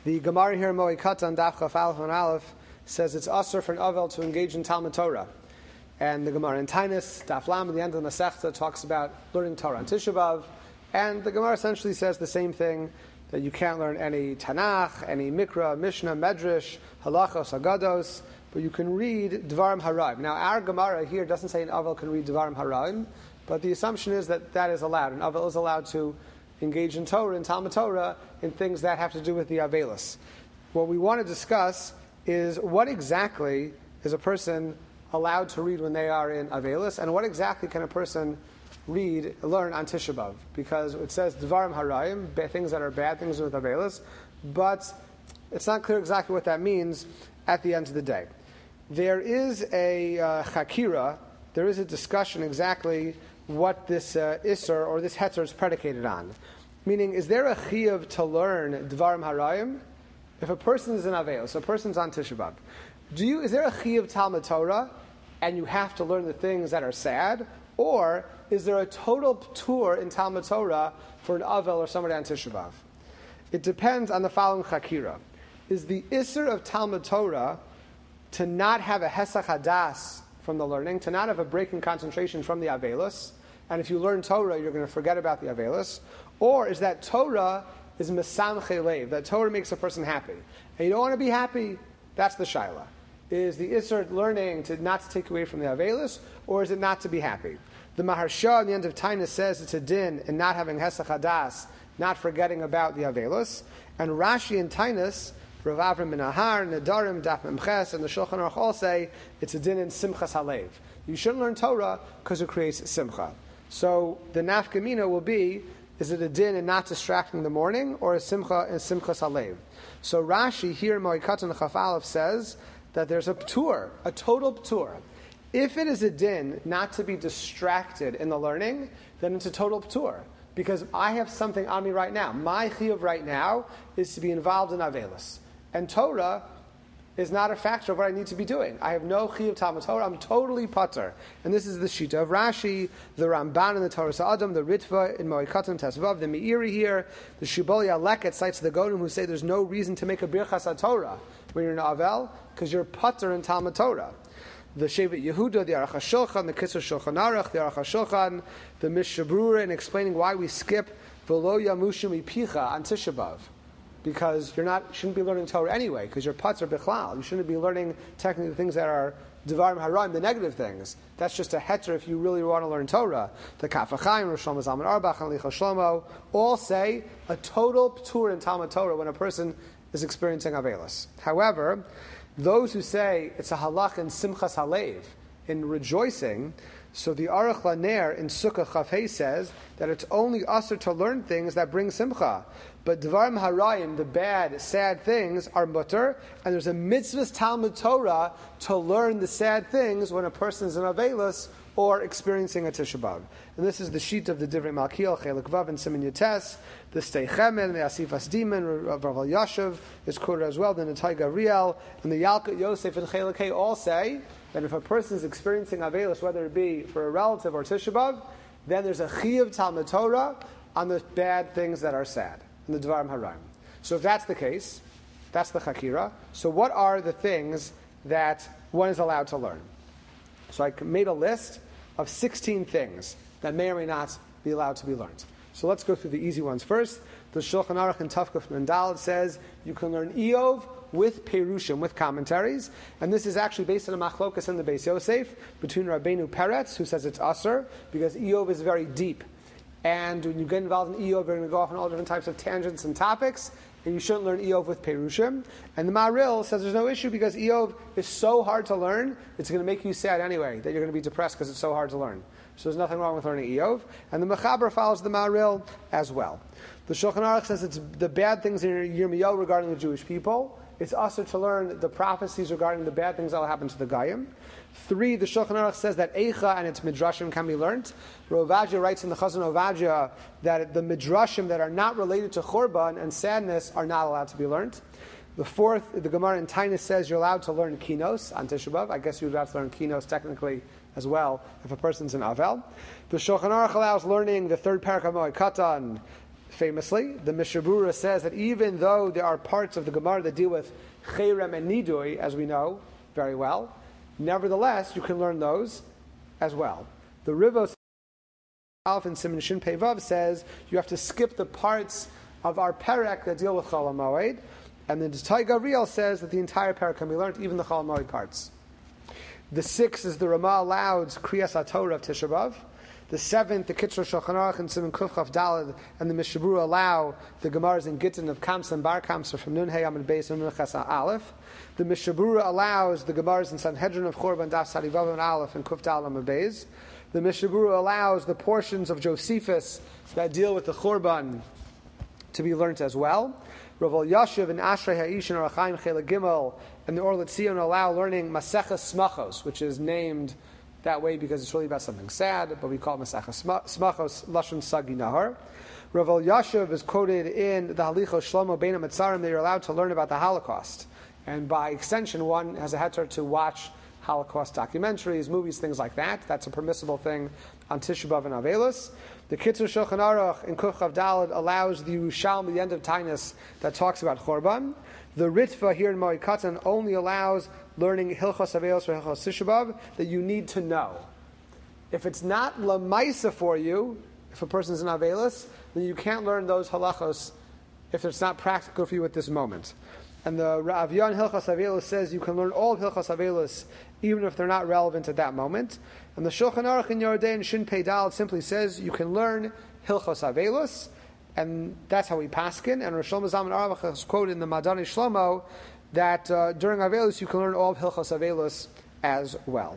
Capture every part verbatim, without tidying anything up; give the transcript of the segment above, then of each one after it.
The Gemara here in Moed Katan, Daf Chaf Aleph and Aleph, says it's usher for an Avel to engage in Talmud Torah. And the Gemara in Tainus, Daf Lam, at the end of the Masechta, talks about learning Torah on Tisha B'Av. And the Gemara essentially says the same thing, that you can't learn any Tanakh, any Mikra, Mishnah, Medrash, Halachos, Agados, but you can read Dvarim Haraim. Now, our Gemara here doesn't say an Avel can read Dvarim Haraim, but the assumption is that that is allowed. An Avel is allowed to engage in Torah, in Talmud Torah, in things that have to do with the Avelis. What we want to discuss is what exactly is a person allowed to read when they are in Avelis, and what exactly can a person read, learn on Tisha B'Av, because it says Dvarim Harayim, things that are bad, things with Avelis, but it's not clear exactly what that means at the end of the day. There is a uh, Chakira, there is a discussion exactly what this uh, Isser or this Hetzer is predicated on. Meaning, is there a Chiyuv to learn Dvarim Harayim? If a person is in Avelis, so a person's on Tisha B'Av, do you, is there a Chiyuv Talmud Torah, and you have to learn the things that are sad? Or is there a total tour in Talmud Torah for an Avel or somebody on Tisha B'Av? It depends on the following Chakira. Is the Isser of Talmud Torah to not have a Hesach Hadas from the learning, to not have a break in concentration from the Avelis, and if you learn Torah, you're going to forget about the Avelis? Or is that Torah is Mesamche Lev, that Torah makes a person happy, and you don't want to be happy? That's the Shaila. Is the Isser learning to not to take away from the Avelis, or is it not to be happy? The Maharsha in the end of Tainus says it's a din in not having Hesach Hadas, not forgetting about the Avelis. And Rashi in Tainus, Rav Avram ben Ahar, Nedarim, Daf Memches, and the Shulchan Aruch all say it's a din in Simchas Halev. You shouldn't learn Torah because it creates Simcha. So the nafkamina will be, is it a din in not distracting the morning, or a Simcha in Simchas Halev? So Rashi here in Moed Katan Chaf Aleph says that there's a p'tur, a total p'tur. If it is a din not to be distracted in the learning, then it's a total p'tur. Because I have something on me right now. My chiyuv right now is to be involved in Avelis. And Torah is not a factor of what I need to be doing. I have no chiyuv Talmud Torah. I'm totally patur. And this is the Shita of Rashi, the Ramban in the Torah Sa'adam, the Ritva in Moed Katan Tesvav, the Meiri here, the Shibbolei Aleket cites the Godim who say there's no reason to make a Birchas HaTorah when you're in Avel, because you're patur in Talmud Torah. The Shevet Yehuda, the Aruch HaShulchan, the Kitzur Shulchan Aruch, the Aruch HaShulchan, the Mishnah Berurah, in explaining why we skip V'lo Yamushu Mipicha on Tisha B'Av. Because you're not, shouldn't be learning Torah anyway, because you're patur bichlal. You shouldn't be learning technically the things that are Devarim Haraim, the negative things. That's just a heter if you really want to learn Torah. The Kaf HaChaim, Rosh Shlomo Zalman Auerbach, and Licha Shlomo all say a total p'tur in Talmud Torah when a person is experiencing Avelis. However, those who say it's a halach in Simchas Halev, in rejoicing, so the Aruch Laner in Sukkah Chafei says that it's only usher to learn things that bring Simcha. But Dvarim Harayim, the bad, sad things, are mutter, and there's a mitzvah's Talmud Torah to learn the sad things when a person is in Avelis or experiencing a Tisha B'Av. And this is the sheet of the Divrei Malkiel, Chelik Vav, and Siman Yates, the Stei Chemen, the Asifas Diman, Rav Al Yashav is quoted as well, the Natai Gavriel, and the Yalkut Yosef and Chelik Hey all say that if a person is experiencing Avelis, whether it be for a relative or Tisha B'Av, then there's a Chiyuv Talmud Torah on the bad things that are sad, in the Dvarim Haraim. So if that's the case, that's the Chakira. So what are the things that one is allowed to learn? So I made a list of sixteen things that may or may not be allowed to be learned. So let's go through the easy ones first. The Shulchan Aruch in Tafkuf Nandal says you can learn Iyov with Perushim, with commentaries, and this is actually based on a machlokas in the Beis Yosef between Rabbeinu Peretz, who says it's Asr, because Iyov is very deep. And when you get involved in Iyov, you're going to go off on all different types of tangents and topics, and you shouldn't learn Iyov with Perushim. And the Maril says there's no issue because Iyov is so hard to learn, it's going to make you sad anyway, that you're going to be depressed because it's so hard to learn. So there's nothing wrong with learning Iyov. And the Mechaber follows the Maril as well. The Shulchan Aruch says it's the bad things in Yirmiyahu regarding the Jewish people. It's also to learn the prophecies regarding the bad things that will happen to the Goyim. Three, the Shulchan Aruch says that Eicha and its Midrashim can be learnt. Rav Ovadia writes in the Chazon Ovadia that the Midrashim that are not related to Churban and sadness are not allowed to be learnt. The fourth, the Gemara in Tainus says you're allowed to learn Kinos on Tisha B'Av. I guess you're allowed to learn Kinos technically as well if a person's in Avel. The Shulchan Aruch allows learning the third parak of Moed Katan, famously. The Mishnah Berurah says that even though there are parts of the Gemara that deal with Cherem and Nidui, as we know very well, nevertheless, you can learn those as well. The Rivos Alf and Siman Shin Pei Vav says you have to skip the parts of our perek that deal with Chol HaMoed, and the Tzai Gavriel says that the entire perek can be learned, even the Chol HaMoed parts. The sixth is the Ramah allows Kriyas HaTorah of Tisha B'Av. The seventh, the Kitzur Shulchan Aruch and Siman Kuf Chaf Daled and the Mishnah Berurah allow the Gemaras in Gittin of Kamsa and Bar Kamsa from Nun Hey Amid Beis and Nun Ches Aleph. The Mishnah Berurah allows the Gemaras in Sanhedrin of Chorban Daf Sadi Vav and Aleph and Kuf Daled Amid Beis. The Mishnah Berurah allows the portions of Josephus that deal with the Chorban to be learnt as well. Rav Yashiv and Ashrei Ha'ish and Arachaim Chela Gimel and the Or L'Tzion allow learning Maseches Smachos, which is named that way because it's really about something sad, but we call it Maseches Smachos Lashon Sagi Nahar. Rav Yashiv is quoted in the Halichos Shlomo Bein HaMetzarim that you're allowed to learn about the Holocaust, and by extension, one has a heter to watch Holocaust documentaries, movies, things like that. That's a permissible thing on Tisha B'Av and Avelus. The Kitzur Shulchan Aruch in Kuf Chav Daled allows the Yerushalmi, the end of Tainus, that talks about Chorban. The Ritva here in Moed Katan only allows learning Hilchos Avelus or Hilchos Tisha B'Av that you need to know. If it's not Lamaisa for you, if a person's in Avelus, then you can't learn those halachos if it's not practical for you at this moment. And the Rav Yon Hilchos Avelus says you can learn all of Hilchos Avelus even if they're not relevant at that moment. And the Shulchan Aruch in Yoreh Shin Pei Daled simply says you can learn Hilchos Avelus, and that's how we paskin. And Rosh Shlomo Zalman Auerbach is quoted in the Madani Shlomo that uh, during Avelus you can learn all of Hilchos Avelus as well.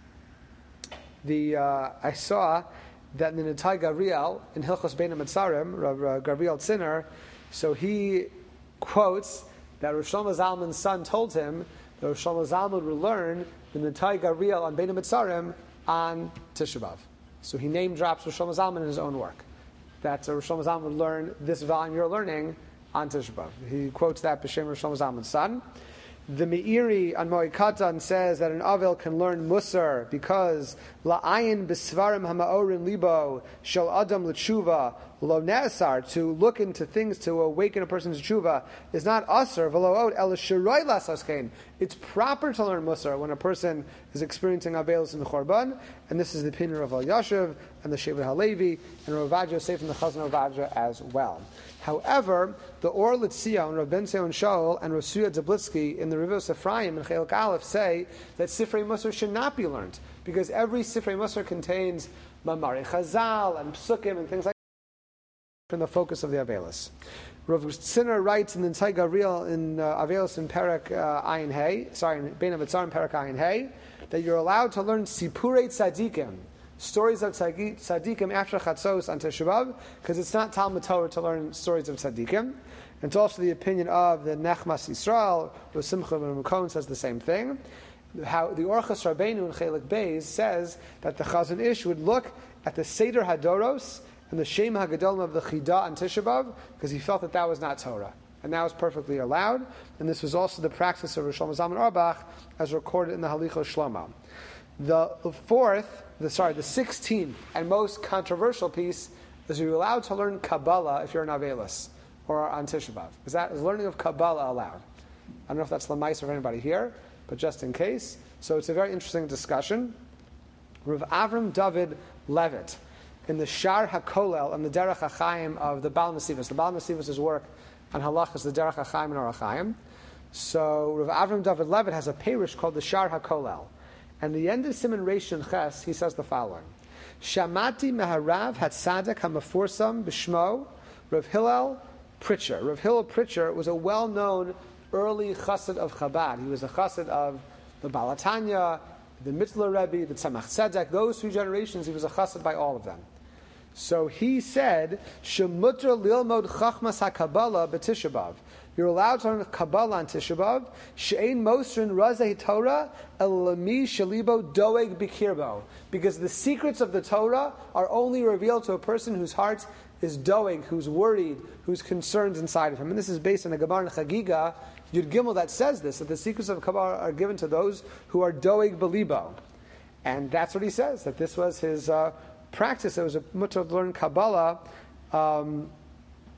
The uh, I saw that in the Netai Gavriel in Hilchos Bein HaMetzarim, Rav uh, Gavriel Tziner, so he quotes that Rosh Shlomo Zalman's son told him that Rosh Shlomo Zalman would learn the Netai Gavriel on Bein HaMetzarim on Tisha B'Av. So he name drops Rosh Shlomo Zalman in his own work. That uh, Rosh Shlomo Zalman would learn this volume you're learning on Tisha B'Av. He quotes that B'Shem Rosh Shlomo Zalman's son. The Meiri on Moed Katan says that an Avel can learn Musar because La'ayin b'svarim hama'orin libo shel adam l'tshuva lo ne'asar, to look into things to awaken a person's tshuva is not asar v'lo od el shiroi lasaskein. It's proper to learn Musar when a person is experiencing Avelus in the Chorban, and this is the opinion of Al Yashiv and the Shevet HaLevi and Rav Ovadia Yosef and the Chazon Ovadia as well. However, the Or L'Tzion, Rav Ben Zion Shaul, and Rav Suya Zablitsky in the Rivos Ephraim and Chelek Aleph say that Sifrei Musar should not be learned because every Sifrei Musar contains Mamari Chazal and Psukim and things like that from the focus of the Avelus. Rav Tziner writes in the Tzai Gavriel in uh, Avelus in Perek uh, Ayin Hey, sorry, in Bein HaMetzarim Perek Ayin Hey, that you're allowed to learn Sipurei Tzadikim, stories of tzaddikim after Chatzos on Tisha B'Av, because it's not Talmud Torah to learn stories of tzaddikim. And it's also the opinion of the Nechmas Yisrael, where Simcha ben Mukon says the same thing. How the Orchos Rabbeinu in Chelik Beis says that the Chazon Ish would look at the Seder Hadoros and the Shem HaGadolim of the Chida on Tisha B'Av, because he felt that that was not Torah. And that was perfectly allowed. And this was also the practice of Rosh Shlomo Zalman Auerbach, as recorded in the Halichos Shlomo. The fourth, the sorry, the sixteenth and most controversial piece is you're allowed to learn Kabbalah if you're an Avelus or on Tisha B'Av. Is that is learning of Kabbalah allowed? I don't know if that's Lamais or anybody here, but just in case. So it's a very interesting discussion. Rav Avram David Levitt in the Shar HaKolel and the Derech HaChaim of the Baal Nesivos. The Baal Nesivos' work on Halach is the Derech HaChaim and Orach Chaim. So Rav Avram David Levitt has a parish called the Shar HaKolel. And the end of Siman Reish and Ches, he says the following: Shamati Meharav Hatzadak Hamaforsam B'Shmo Rav Hillel Pritcher. Rav Hillel Pritcher was a well-known early chassid of Chabad. He was a chassid of the Baal HaTanya, the Mitzler Rebbe, the Tzemach Tzedek. Those three generations, he was a chassid by all of them. So he said, Shemutra Lilmod Chachmas HaKabbalah B'Tisha B'Av. You're allowed to learn Kabbalah on Tisha B'Av. She'ein Mosrin Razeh Torah Elami Shalibo Doeg Bikirbo. Because the secrets of the Torah are only revealed to a person whose heart is doeg, who's worried, who's concerned inside of him. And this is based on a Gemara in Chagiga, Yud Gimel, that says this, that the secrets of Kabbalah are given to those who are doeg belibo. And that's what he says, that this was his uh, practice. It was a mutter to learn Kabbalah um,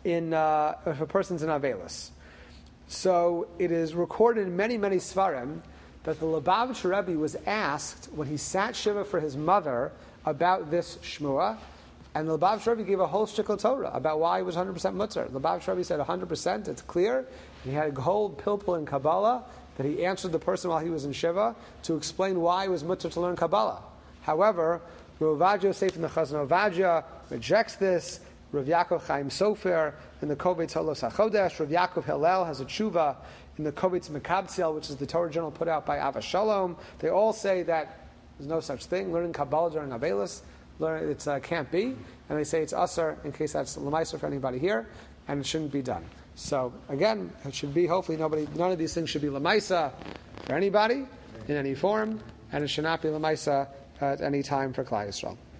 in uh, if a person's in Avelis. So it is recorded in many, many Svarim that the Lubavitcher Rebbe was asked when he sat Shiva for his mother about this Shmua, and the Lubavitcher Rebbe gave a whole shtickle Torah about why he was one hundred percent mutter. The Lubavitcher Rebbe said one hundred percent, it's clear. And he had a whole pilpul in Kabbalah that he answered the person while he was in Shiva to explain why he was mutter to learn Kabbalah. However, Rav Ovadia Yosef in the Chazon Ovadia rejects this. Rav Yaakov Chaim Sofer in the Kovetz Holos HaChodesh. Rav Yaakov Hillel has a tshuva in the Kovetz Mekabtziel, which is the Torah journal put out by Ava Shalom. They all say that there's no such thing. Learning Kabbalah during Avelis, it uh, can't be. And they say it's usher, in case that's l'maiser for anybody here, and it shouldn't be done. So, again, it should be, hopefully nobody, none of these things should be l'maisa for anybody, in any form, and it should not be l'maisa at any time for Klal Yisrael.